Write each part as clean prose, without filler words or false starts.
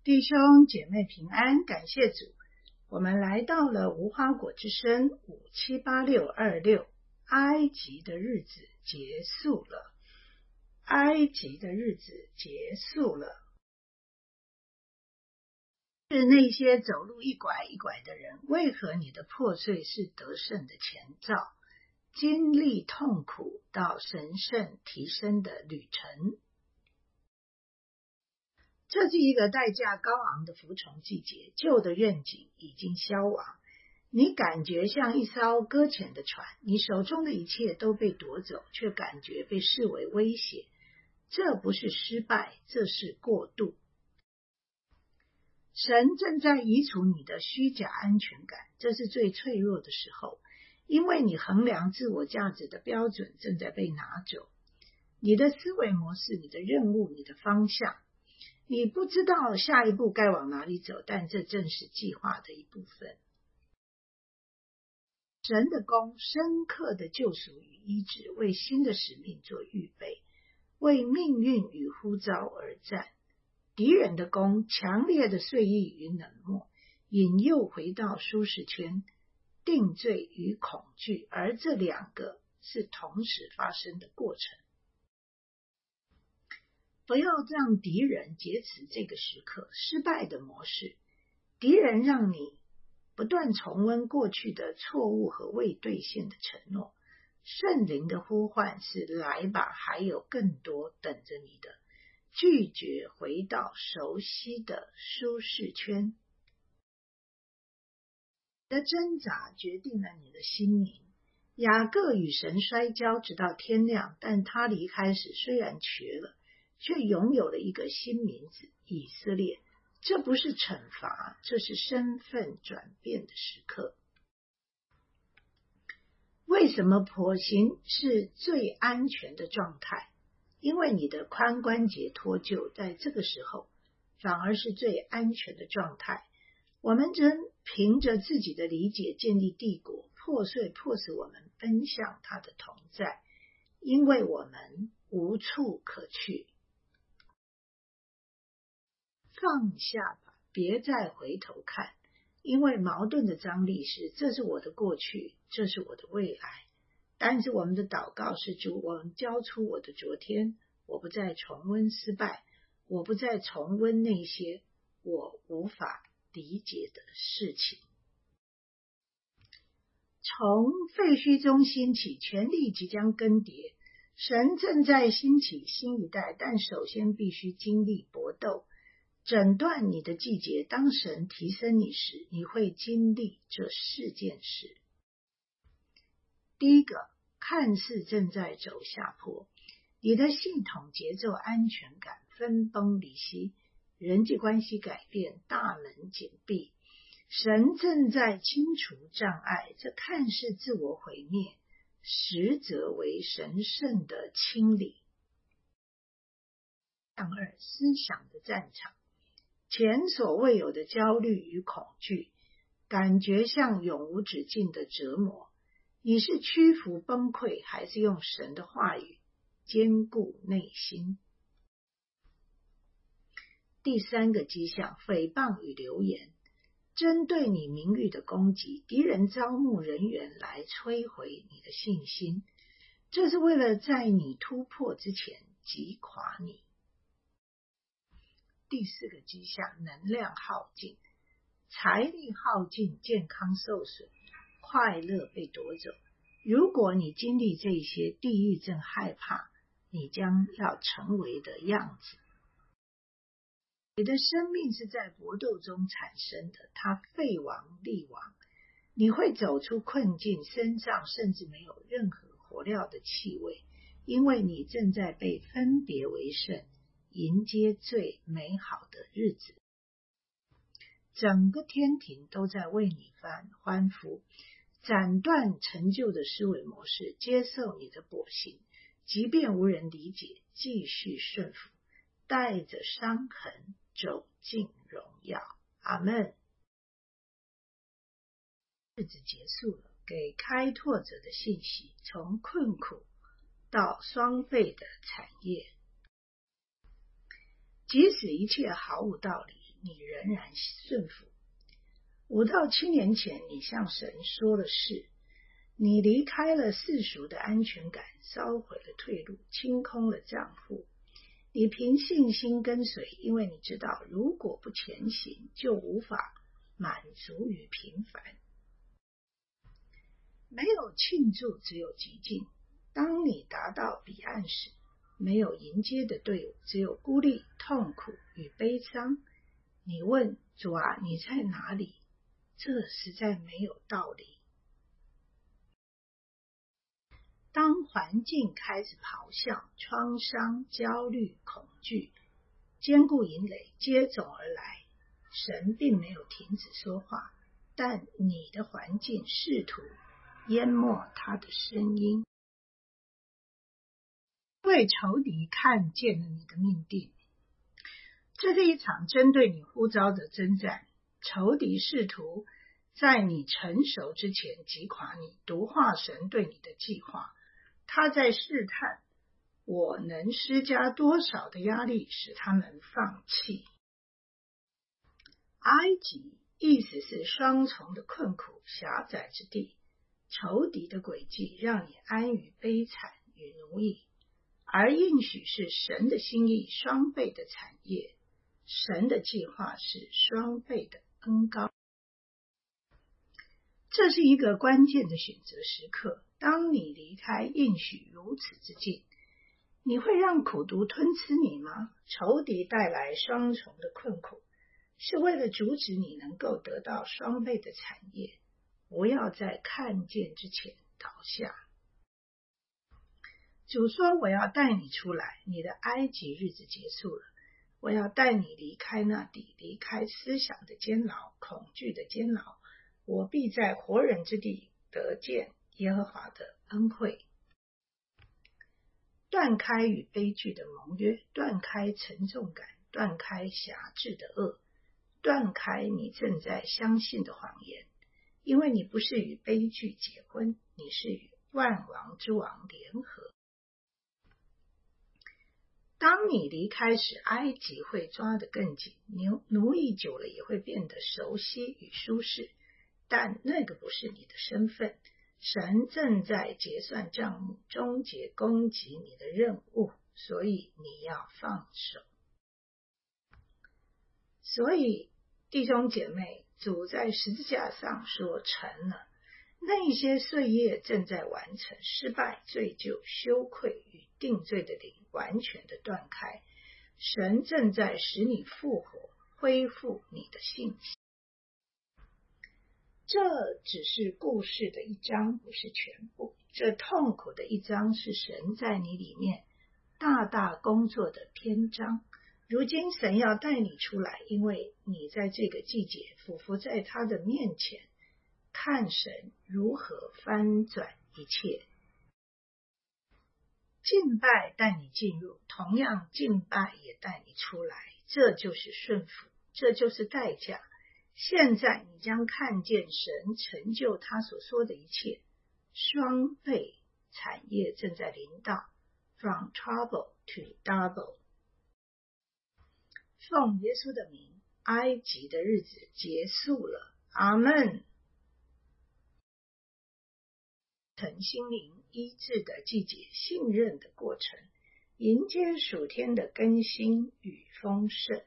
弟兄姐妹平安，感谢主。我们来到了无花果之声578626，埃及的日子结束了。埃及的日子结束了。是那些走路一拐一拐的人，为何你的破碎是得胜的前兆？经历痛苦到神圣提升的旅程。这是一个代价高昂的服从季节，旧的愿景已经消亡，你感觉像一艘搁浅的船，你手中的一切都被夺走，却感觉被视为威胁。这不是失败，这是过渡。神正在移除你的虚假安全感，这是最脆弱的时候，因为你衡量自我价值的标准正在被拿走，你的思维模式、你的任务、你的方向。你不知道下一步该往哪里走，但这正是计划的一部分。神的工深刻的救赎与医治，为新的使命做预备，为命运与呼召而战。敌人的工强烈的睡意与冷漠，引诱回到舒适圈，定罪与恐惧，而这两个是同时发生的过程。不要让敌人劫持这个时刻，失败的模式。敌人让你不断重温过去的错误和未兑现的承诺。圣灵的呼唤是来吧，还有更多等着你的。拒绝回到熟悉的舒适圈。你的挣扎决定了你的心灵。雅各与神摔跤直到天亮，但他离开时虽然瘸了，却拥有了一个新名字以色列。这不是惩罚，这是身份转变的时刻。为什么跛行是最安全的状态？因为你的髋关节脱臼在这个时候反而是最安全的状态。我们真凭着自己的理解建立帝国，破碎迫使我们奔向他的同在，因为我们无处可去。放下吧，别再回头看，因为矛盾的张力是这是我的过去，这是我的未来。但是我们的祷告是主，我们交出我的昨天，我不再重温失败，我不再重温那些我无法理解的事情。从废墟中兴起，权力即将更迭，神正在兴起新一代，但首先必须经历搏斗。诊断你的季节，当神提升你时，你会经历这4件事。第一个，看似正在走下坡，你的系统节奏安全感分崩离析，人际关系改变，大门紧闭。神正在清除障碍，这看似自我毁灭，实则为神圣的清理。2. 思想的战场，前所未有的焦虑与恐惧，感觉像永无止境的折磨。你是屈服崩溃，还是用神的话语坚固内心？第3个迹象，诽谤与流言，针对你名誉的攻击，敌人招募人员来摧毁你的信心，这是为了在你突破之前击垮你。第4个迹象，能量耗尽，财力耗尽，健康受损，快乐被夺走。如果你经历这些，地狱正害怕你将要成为的样子。你的生命是在搏斗中产生的，它废王立王。你会走出困境，身上甚至没有任何火料的气味，因为你正在被分别为圣，迎接最美好的日子。整个天庭都在为你欢呼，斩断陈旧的思维模式，接受你的跛行，即便无人理解，继续顺服，带着伤痕走进荣耀。阿们。日子结束了，给开拓者的信息，从困苦到双倍的产业。即使一切毫无道理， 你仍然顺服。5到7年前，你向神说了是，你离开了世俗的安全感，烧毁了退路，清空了账户。你凭信心跟随，因为你知道，如果不前行，就无法满足于平凡。没有庆祝，只有寂静。当你达到彼岸时，没有迎接的队伍，只有孤立、痛苦与悲伤。你问主啊，你在哪里？这实在没有道理。当环境开始咆哮，创伤、焦虑、恐惧、坚固营垒接踵而来，神并没有停止说话，但你的环境试图淹没他的声音。因为仇敌看见了你的命定，这是一场针对你呼召的征战。仇敌试图在你成熟之前击垮你，毒化神对你的计划。他在试探我能施加多少的压力，使他们放弃。埃及意思是双重的困苦、狭窄之地。仇敌的诡计让你安于悲惨与奴役，而应许是神的心意，双倍的产业。神的计划是双倍的恩膏。这是一个关键的选择时刻。当你离开应许如此之近，你会让苦毒吞吃你吗？仇敌带来双重的困苦，是为了阻止你能够得到双倍的产业。不要在看见之前倒下。主说，我要带你出来，你的埃及日子结束了。我要带你离开那地，离开思想的监牢、恐惧的监牢。我必在活人之地得见耶和华的恩惠。断开与悲剧的盟约，断开沉重感，断开辖制的恶，断开你正在相信的谎言。因为你不是与悲剧结婚，你是与万王之王联合。当你离开时，埃及会抓得更紧，奴役久了也会变得熟悉与舒适，但那个不是你的身份。神正在结算账目，终结攻击你的任务，所以你要放手。所以弟兄姐妹，主在十字架上说成了，那些岁月正在完成，失败、罪疚、羞愧与定罪的灵完全的断开。神正在使你复活，恢复你的信心。这只是故事的一章，不是全部。这痛苦的一章是神在你里面大大工作的篇章。如今神要带你出来，因为你在这个季节俯伏在他的面前，看神如何翻转一切。敬拜带你进入，同样敬拜也带你出来，这就是顺服，这就是代价。现在你将看见神成就他所说的一切，双倍产业正在临到。 From trouble to double。 奉耶稣的名，埃及的日子结束了，阿们。心灵医治的季节，信任的过程，迎接属天的更新与丰盛。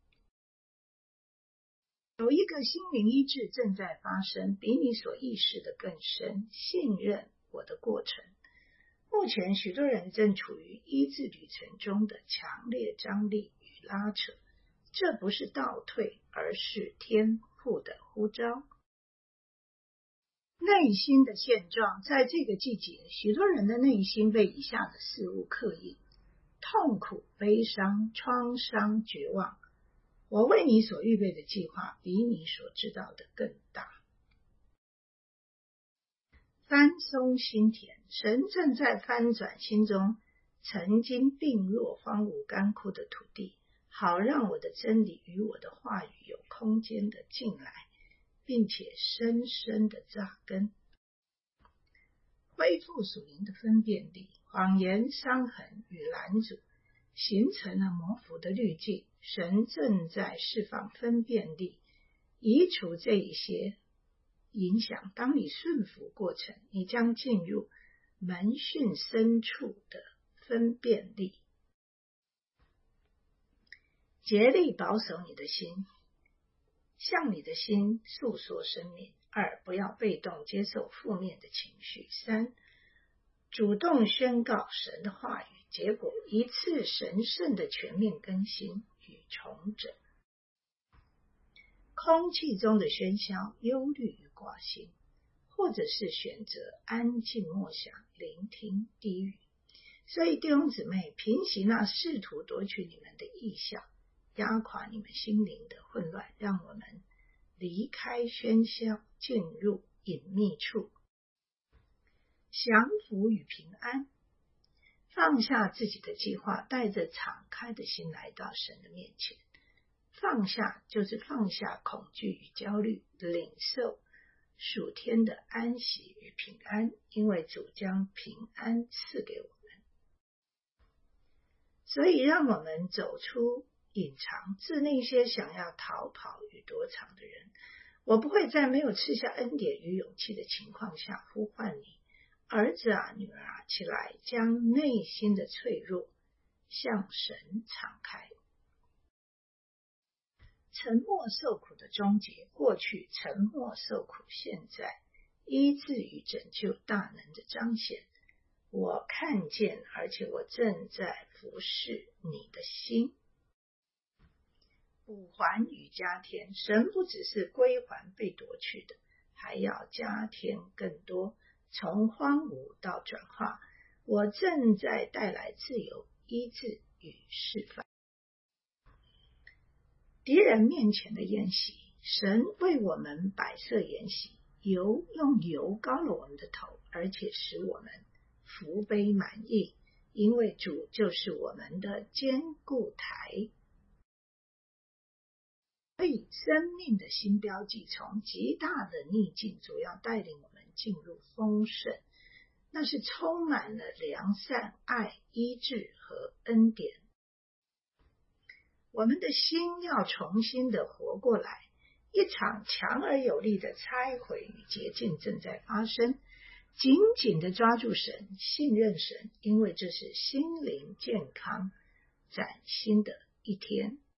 有一个心灵医治正在发生，比你所意识的更深。信任我的过程。目前许多人正处于医治旅程中的强烈张力与拉扯，这不是倒退，而是天父的呼召。内心的现状，在这个季节，许多人的内心被以下的事物刻印：痛苦、悲伤、创伤、绝望。我为你所预备的计划比你所知道的更大。翻松心田，神正在翻转心中曾经病弱、荒芜、干枯的土地，好让我的真理与我的话语有空间的进来，并且深深的扎根，恢复属灵的分辨力。谎言、伤痕与拦阻形成了模糊的滤镜， 神正在释放分辨力，移除这一些影响。当你顺服过程，你将进入门训深处的分辨力。竭力保守你的心，向你的心诉说生命。2、不要被动接受负面的情绪。3、主动宣告神的话语，结果一次神圣的全面更新与重整。空气中的喧嚣、忧虑与挂心，或者是选择安静默想、聆听低语。所以弟兄姊妹，平息那试图夺取你们的意象、压垮你们心灵的混乱，让我们离开喧嚣，进入隐秘处，降服与平安，放下自己的计划，带着敞开的心来到神的面前。放下就是放下恐惧与焦虑，领受属天的安息与平安，因为主将平安赐给我们。所以让我们走出隐藏，致那些想要逃跑与躲藏的人。我不会在没有赐下恩典与勇气的情况下呼唤你，儿子啊，女儿啊，起来，将内心的脆弱向神敞开。沉默受苦的终结，过去沉默受苦，现在医治与拯救大能的彰显。我看见，而且我正在服侍你的心。补还与加添，神不只是归还被夺去的，还要加添更多，从荒芜到转化。我正在带来自由、医治与释放。敌人面前的宴席，神为我们摆设筵席，用油膏了我们的头，而且使我们福杯满溢，因为主就是我们的坚固台。所以生命的新标记，从极大的逆境，主要带领我们进入丰盛，那是充满了良善、爱、医治和恩典。我们的心要重新的活过来，一场强而有力的拆毁与洁净正在发生。紧紧的抓住神，信任神，因为这是心灵健康崭新的一天。